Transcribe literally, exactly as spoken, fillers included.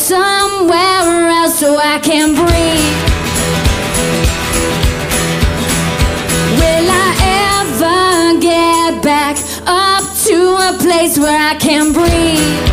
somewhere else so I can breathe. Will I ever get back up to a place where I can breathe?